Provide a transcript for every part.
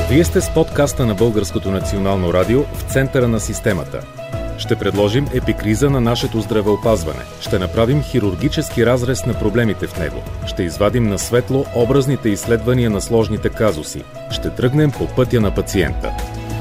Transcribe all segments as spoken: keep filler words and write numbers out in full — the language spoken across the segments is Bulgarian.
Вие сте с подкаста на Българското национално радио в центъра на системата. Ще предложим епикриза на нашето здравеопазване. Ще направим хирургически разрез на проблемите в него. Ще извадим на светло образните изследвания на сложните казуси. Ще тръгнем по пътя на пациента.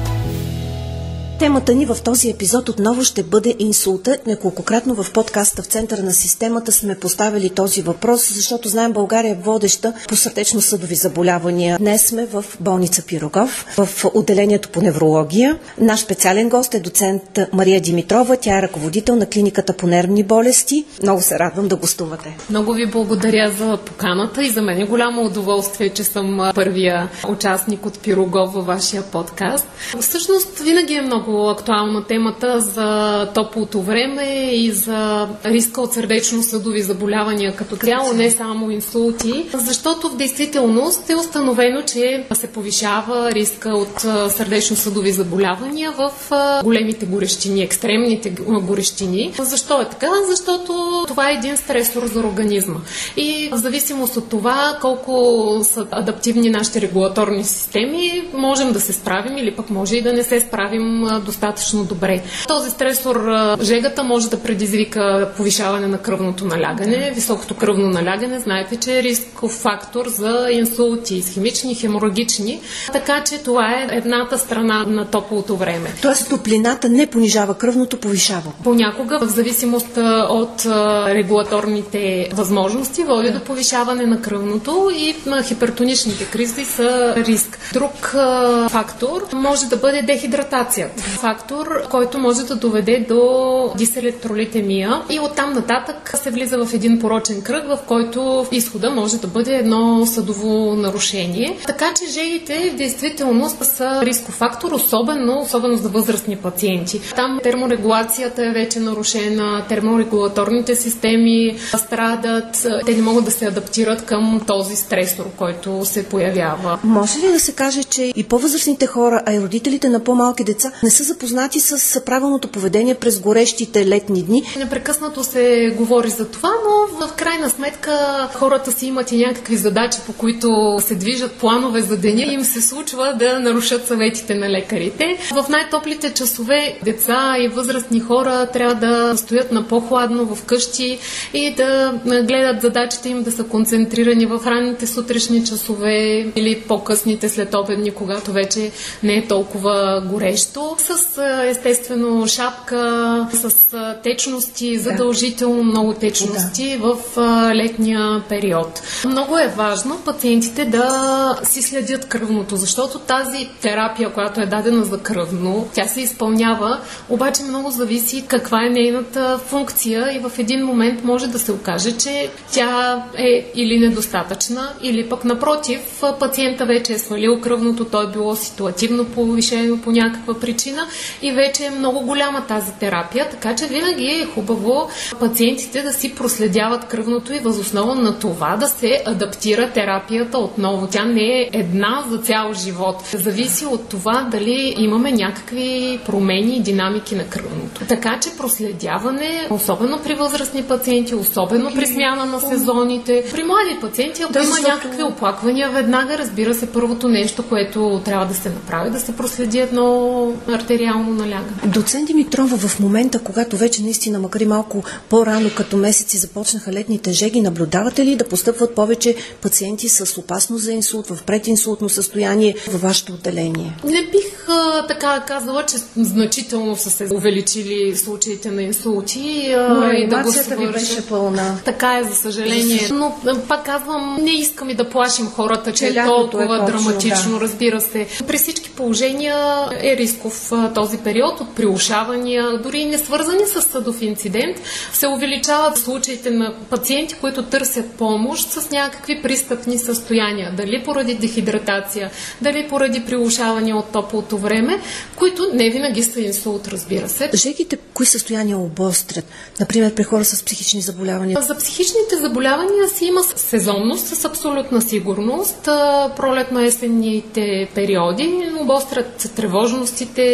Темата ни в този епизод отново ще бъде инсулта. Неколкократно в подкаста в центъра на системата сме поставили този въпрос, защото знаем, България е водеща по сърдечно-съдови заболявания. Днес сме в болница Пирогов, в отделението по неврология. Наш специален гост е доцент Мария Димитрова. Тя е ръководител на клиниката по нервни болести. Много се радвам да гостувате. Много ви благодаря за поканата и за мен е голямо удоволствие, че съм първия участник от Пирогов във вашия подкаст. Всъщност винаги е много актуална темата за топлото време и за риска от сърдечно-съдови заболявания като цяло, не само инсулти, защото в действителност е установено, че се повишава риска от сърдечно-съдови заболявания в големите горещини, екстремните горещини. Защо е така? Защото това е един стресор за организма. И в зависимост от това колко са адаптивни нашите регулаторни системи, можем да се справим или пък може и да не се справим достатъчно добре. Този стресор, жегата, може да предизвика повишаване на кръвното налягане. Високото кръвно налягане, знаете, че е рисков фактор за инсулти, исхемични, хеморагични. Така че това е едната страна на топлото време. Тоест топлината не понижава кръвното, повишава. Понякога, в зависимост от регулаторните възможности, води до повишаване на кръвното и на хипертоничните кризи са риск. Друг фактор може да бъде дехидратацията. Фактор, който може да доведе до диселектролитемия и оттам нататък се влиза в един порочен кръг, в който изхода може да бъде едно съдово нарушение. Така че жегите в действителност са рисков фактор, особено, особено за възрастни пациенти. Там терморегулацията е вече нарушена, терморегулаторните системи страдат, те не могат да се адаптират към този стресор, който се появява. Може ли да се каже, че и по-възрастните хора, а и родителите на по-малки деца не са запознати с правилното поведение през горещите летни дни? Непрекъснато се говори за това, но в крайна сметка хората си имат и някакви задачи, по които се движат планове за деня и им се случва да нарушат съветите на лекарите. В най-топлите часове деца и възрастни хора трябва да стоят на по-хладно в къщи и да гледат задачите им да са концентрирани в ранните сутрешни часове или по-късните следобедни, когато вече не е толкова горещо. С естествено шапка, с течности, задължително много течности да. в летния период. Много е важно пациентите да си следят кръвното, защото тази терапия, която е дадена за кръвно, тя се изпълнява, обаче много зависи каква е нейната функция и в един момент може да се окаже, че тя е или недостатъчна, или пък напротив, пациента вече е свалил кръвното, то е било ситуативно повишено по някаква причина и вече е много голяма тази терапия, така че винаги е хубаво пациентите да си проследяват кръвното и възоснова на това да се адаптира терапията отново. Тя не е една за цял живот. Зависи от това дали имаме някакви промени и динамики на кръвното. Така че проследяване, особено при възрастни пациенти, особено при смяна на сезоните, при млади пациенти, ако да, има защото... някакви оплаквания, веднага, разбира се, първото нещо, което трябва да се направи, да се проследи едно артериално налягане. Доцент Димитрова, в момента, когато вече наистина, макар и малко по-рано като месеци започнаха летните жеги, наблюдавате ли да постъпват повече пациенти с опасност за инсулт, в прединсултно състояние във вашето отделение? Не бих а, така казала, че значително са се увеличили случаите на инсулти. Но реанимацията ви беше пълна. Така е, за съжаление. Но пак казвам, не искам и да плашим хората, че, че е толкова е точно, драматично, да. Разбира се. При всички положения е рисков този период от приушавания, дори не свързани с съдов инцидент, се увеличават случаите на пациенти, които търсят помощ с някакви пристъпни състояния. Дали поради дехидратация, дали поради приушавания от топлото време, които не винаги са инсулт, разбира се. Жегите кои състояния обострят? Например, при хора с психични заболявания? За психичните заболявания си има сезонност с абсолютна сигурност. Пролетно-есенните периоди обострят тревожностите,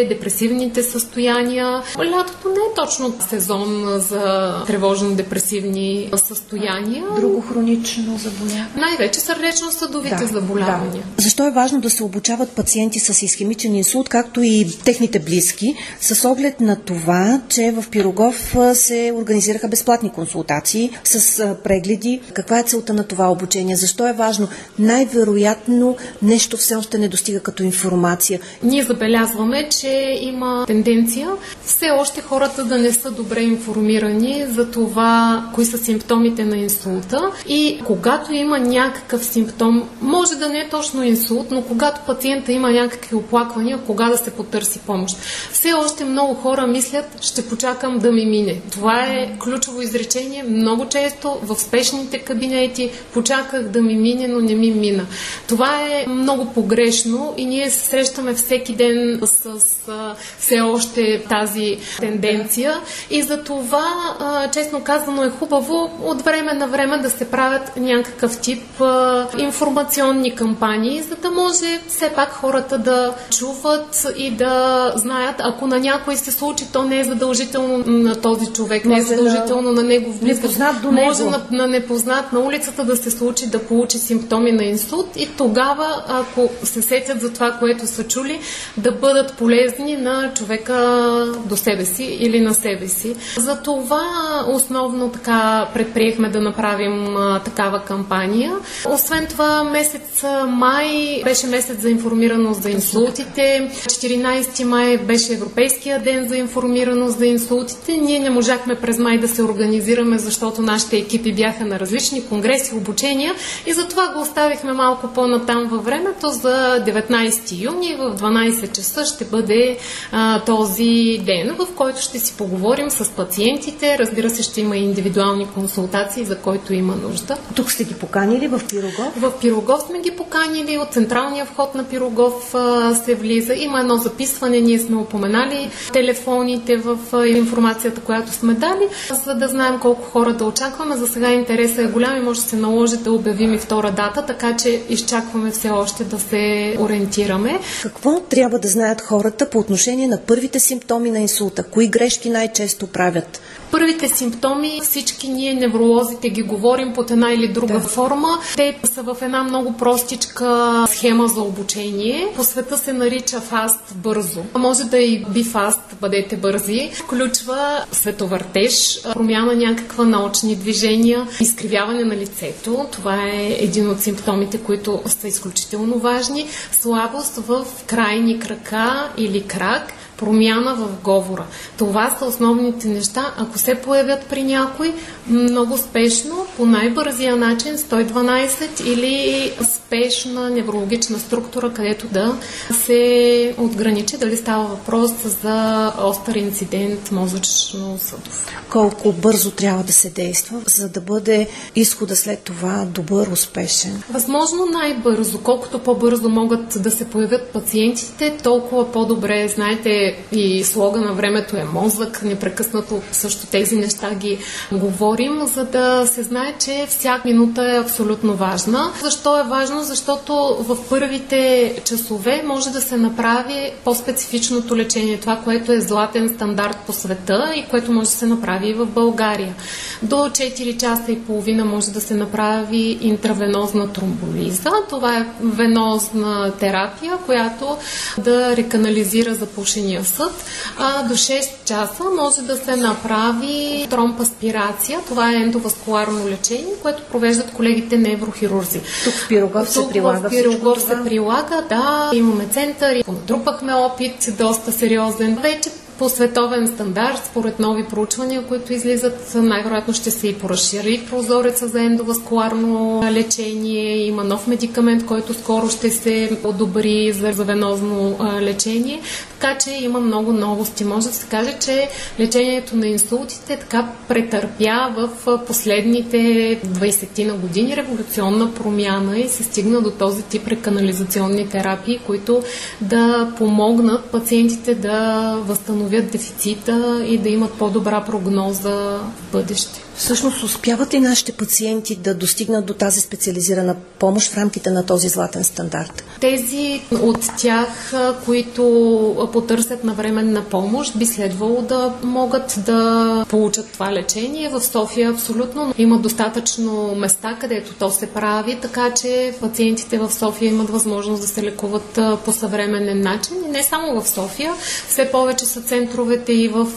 тревожните, депресивните състояния. Лятото не е точно сезон за тревожно-депресивни състояния. Друго хронично заболяване. Най-вече сърдечно-съдовите да, заболявания. Да. Защо е важно да се обучават пациенти с исхемичен инсулт, както и техните близки, с оглед на това, че в Пирогов се организираха безплатни консултации с прегледи. Каква е целта на това обучение? Защо е важно? Най-вероятно нещо все още не достига като информация. Ние забелязваме, че има тенденция все още хората да не са добре информирани за това, кои са симптомите на инсулта, и когато има някакъв симптом, може да не е точно инсулт, но когато пациента има някакви оплаквания, кога да се потърси помощ. Все още много хора мислят, ще почакам да ми мине. Това е ключово изречение. Много често в спешните кабинети почаках да ми мине, но не ми мина. Това е много погрешно и ние се срещаме всеки ден с, с все още тази тенденция, и за това, честно казано, е хубаво от време на време да се правят някакъв тип а, информационни кампании, за да може все пак хората да чуват и да знаят, ако на някой се случи, то не е задължително на този човек, не е задължително на негов близък. Може на, на непознат на улицата да се случи да получи симптоми на инсулт, и тогава, ако се сетят за това, което са чули, да бъдат полезни на човека до себе си или на себе си. За това основно така предприехме да направим а, такава кампания. Освен това, месец май беше месец за информираност за инсултите. четиринайсети май беше Европейския ден за информираност за инсултите. Ние не можахме през май да се организираме, защото нашите екипи бяха на различни конгреси, обучения, и затова го оставихме малко по-натам във времето. За деветнайсети юни в дванайсет часа ще бъде а, този ден, в който ще си поговорим с пациентите. Разбира се, ще има индивидуални консултации, за който има нужда. Тук сте ги поканили в Пирогов? В Пирогов сме ги поканили. От централния вход на Пирогов а, се влиза. Има едно записване. Ние сме упоменали телефоните в а, информацията, която сме дали, за да знаем колко хора да очакваме. За сега интересът е голям и може да се наложи да обявим и втора дата, така че изчакваме все още да се ориентираме. Какво трябва да знаят хората по отношение на първите симптоми на инсулта? Кои грешки най-често правят? Първите симптоми, всички ние невролозите ги говорим под една или друга да. форма. Те са в една много простичка схема за обучение. По света се нарича фаст, бързо. Може да и би фаст, бъдете бързи. Включва световъртеж, промяна някаква на очни движения, изкривяване на лицето. Това е един от симптомите, които са изключително важни. Слабост в крайни крака или крак, промяна в говора. Това са основните неща. Ако се появят при някой, много спешно, по най-бързия начин сто и дванайсет или спешна неврологична структура, където да се отграничи дали става въпрос за остър инцидент мозъчно-съдов. Колко бързо трябва да се действа, за да бъде изхода след това добър, успешен? Възможно най-бързо. Колкото по-бързо могат да се появят пациентите, толкова по-добре. Знаете, и слога на времето е мозък. Непрекъснато също тези неща ги говорим, за да се знае, че всяка минута е абсолютно важна. Защо е важно? Защото в първите часове може да се направи по-специфичното лечение. Това, което е златен стандарт по света и което може да се направи и в България. До четири часа и половина може да се направи интравенозна тромболиза. Това е венозна терапия, която да реканализира запушения съд. А до шест часа може да се направи тромбаспирация. Това е ендоваскуларно лечение, което провеждат колегите неврохирурзи. Тук в Пирогов се прилага. В Пирогов се прилага, да. Имаме център и натрупахме опит, доста сериозен. Вече по световен стандарт, според нови проучвания, които излизат, най-вероятно ще се и поразшири прозореца за ендоваскуларно лечение. Има нов медикамент, който скоро ще се одобри за венозно лечение. Така че има много новости. Може да се каже, че лечението на инсултите така претърпя в последните двайсет на години революционна промяна и се стигна до този тип реканализационни терапии, които да помогнат пациентите да възстановят възстановят дефицита и да имат по-добра прогноза в бъдеще. Всъщност, успяват ли нашите пациенти да достигнат до тази специализирана помощ в рамките на този златен стандарт? Тези от тях, които потърсят навременна помощ, би следвало да могат да получат това лечение. В София абсолютно има достатъчно места, където то се прави, така че пациентите в София имат възможност да се лекуват по съвременен начин. И не само в София, все повече са центровете и в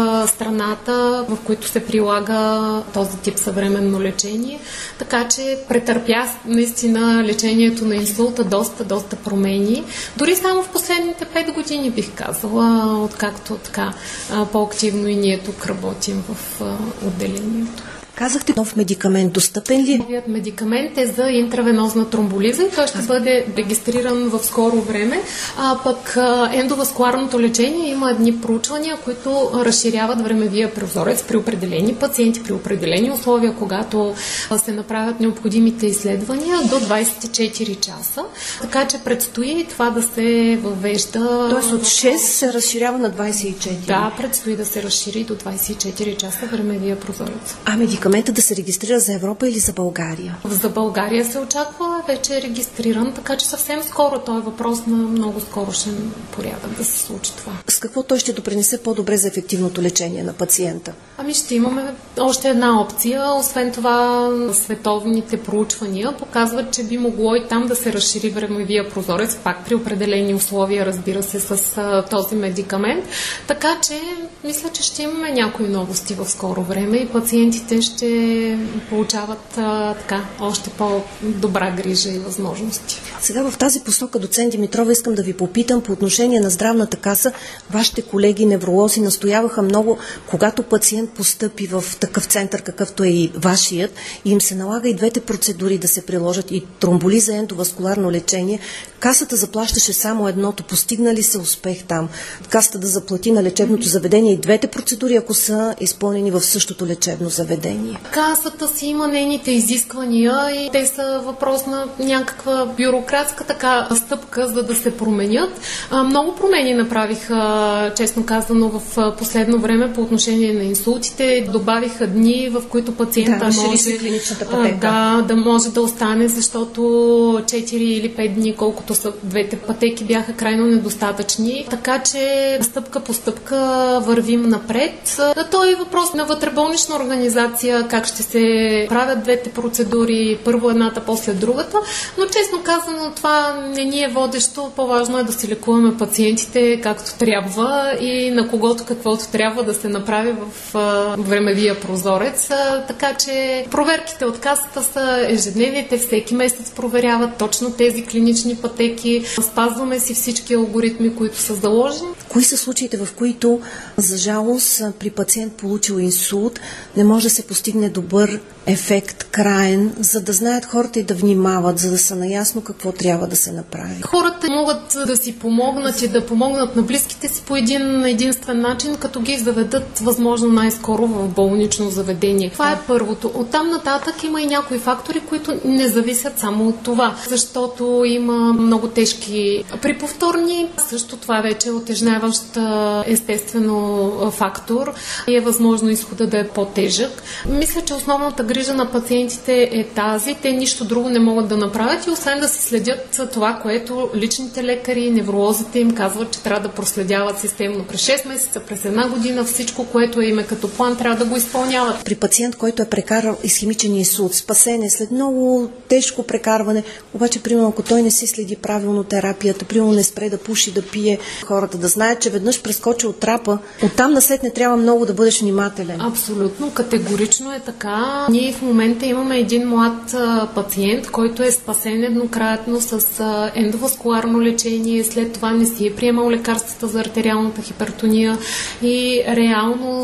страната, в които се прилага този тип съвременно лечение. Така че претърпя наистина лечението на инсулта доста, доста промени. Дори само в последните пет години бих казала, откакто така по-активно и ние тук работим в отделението. Казахте, нов медикамент достъпен ли? Новият медикамент е за интравенозна тромболиза и той ще бъде регистриран в скоро време. А пък ендоваскуларното лечение има едни проучвания, които разширяват времевия прозорец при определени пациенти, при определени условия, когато се направят необходимите изследвания до двадесет и четири часа. Така че предстои това да се въвежда. Тоест от шест се разширява на двадесет и четири? Да, предстои да се разшири до двадесет и четири часа времевия прозорец. А медикамента да се регистрира за Европа или за България? За България се очаква, вече е регистриран, така че съвсем скоро, той е въпрос на много скорошен порядък да се случи това. С какво той ще допринесе по-добре за ефективното лечение на пациента? Ами ще имаме още една опция. Освен това, световните проучвания показват, че би могло и там да се разшири времевия прозорец, пак при определени условия, разбира се, с а, този медикамент. Така че, мисля, че ще имаме някои новости в скоро време и пациентите ще получават а, така, още по-добра грижа и възможности. Сега в тази посока, доцент Димитрова, искам да ви попитам по отношение на Здравната каса. Вашите колеги невролози настояваха много, когато пациент постъпи в такъв център, какъвто е и вашият, и им се налага и двете процедури да се приложат, и тромболиза, ендоваскуларно лечение. Касата заплащаше само едното. Постигна ли се успех там? Касата да заплати на лечебното заведение и двете процедури, ако са изпълнени в същото лечебно заведение? Касата си има нейните изисквания и те са въпрос на някаква бюрократска така стъпка, за да се променят. Много промени направиха, честно казано, в последно време по отношение на инсултите. Добавиха дни, в които пациента да, може, клиничната пътека. Да, да може да остане, защото четири или пет дни, колкото са двете пътеки, бяха крайно недостатъчни. Така че стъпка по стъпка вървим напред. То е въпрос на вътреболнична организация, как ще се правят двете процедури, първо едната, после другата, но честно казано това не ни е водещо. По-важно е да си лекуваме пациентите както трябва и на когото каквото трябва да се направи в а, времевия прозорец. А, така че проверките от касата са ежедневни, те всеки месец проверяват точно тези клинични пътеки. Спазваме си всички алгоритми, които са заложени. Кои са случаите, в които, за жалост, при пациент получил инсулт, не може да се постигне добър ефект, краен, за да знаят хората и да внимават, за да са наясно какво трябва да се направи? Хората могат да си помогнат и да помогнат на близките си по един единствен начин, като ги заведат възможно най-скоро в болнично заведение. Това е първото. Оттам нататък има и някои фактори, които не зависят само от това, защото има много тежки приповторни. Също това вече е отежняващ естествено фактор и е възможно изхода да е по-тежък. Мисля, че основната грижа на пациентите е тази. Те нищо друго не могат да направят и освен да си следят това, което личните лекари, невролозите им казват, че трябва да проследяват системно през шест месеца, през една година, всичко, което е име като план, трябва да го изпълняват. При пациент, който е прекарал исхемичен инсулт, спасен е след много тежко прекарване, обаче, примерно, ако той не си следи правилно терапията, примерно не спре да пуши, да пие, хората да знаят, че веднъж прескочи от трапа, оттам насетне трябва много да бъдеш внимателен. Абсолютно, категорично е така. Ние в момента имаме един млад а, пациент, който е спасен еднократно с а, ендоваскуларно лечение, след това не си е приемал лекарствата за артериалната хипертония и реално сега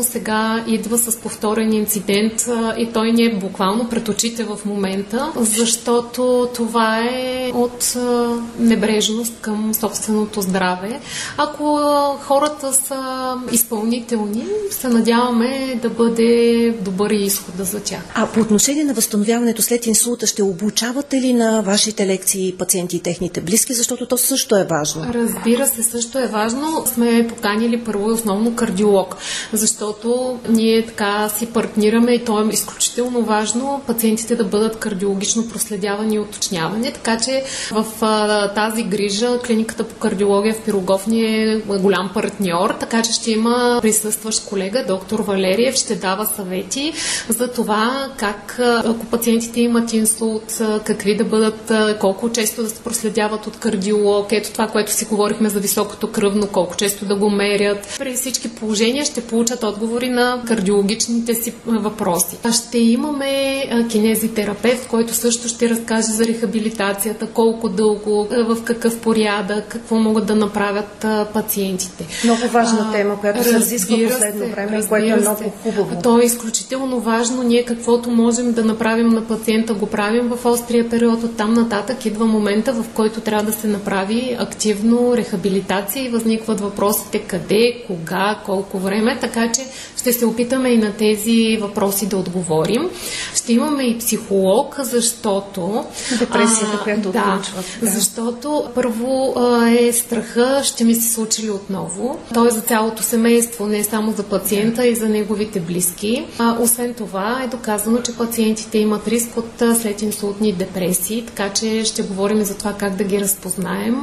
тя идва с повторен инцидент и той ни е буквално пред очите в момента, защото това е от небрежност към собственото здраве. Ако хората са изпълнителни, се надяваме да бъде добър изход за тях. А по отношение на възстановяването след инсулта, ще обучавате ли на вашите лекции пациенти и техните близки, защото то също е важно? Разбира се, също е важно. Сме поканили първо и основно кардиолог, защото ние така си партнираме и то е изключително важно пациентите да бъдат кардиологично проследявани и уточнявани, така че в а, тази грижа клиниката по кардиология в Пирогов ни е голям партньор, така че ще има присъстващ колега, доктор Валериев, ще дава съвети за това как, ако пациентите имат инсулт, какви да бъдат, колко често да се проследяват от кардиолог, ето това, което си говорихме за високото кръвно, колко често да го мерят. При всички положения ще получат отговори на кардиологичните си въпроси. Ще имаме кинезитерапевт, който също ще разкаже за рехабилитацията, колко дълго, в какъв порядък, какво могат да направят пациентите. Много важна а, тема, която се разисква последно време, което е много хубаво. То е изключително важно. Ние каквото можем да направим на пациента, го правим в острия период. От там нататък идва момента, в който трябва да се направи активно рехабилитация и възникват въпросите къде, кога, колко време, така че ще се опитаме и на тези въпроси да отговорим. Ще имаме и психолог, защото... Депресията, а, която да, отключват. Да, защото първо а, е страха, ще ми се случи ли отново. Той е за цялото семейство, не само за пациента и за неговите близки. А, освен това е доказано, че пациентите имат риск от слединсултни депресии, така че ще говорим за това как да ги разпознаем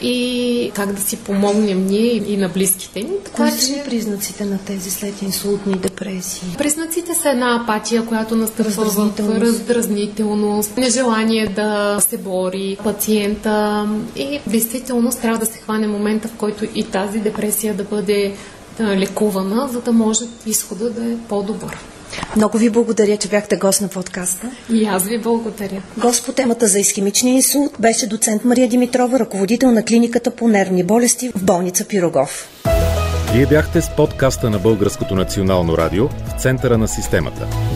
и как да си помогнем ние и на близките ни. Кои са признаците на тези слединсултни депресии? Признаците са една апатия, която настъпва в раздразнителност, нежелание да се бори пациента и действително трябва да се хване момента, в който и тази депресия да бъде лекувана, за да може изхода да е по-добър. Много ви благодаря, че бяхте гост на подкаста. И аз ви благодаря. Гост по темата за исхемичния инсулт беше доцент Мария Димитрова, ръководител на клиниката по нервни болести в болница Пирогов. Вие бяхте с подкаста на Българското национално радио в центъра на системата.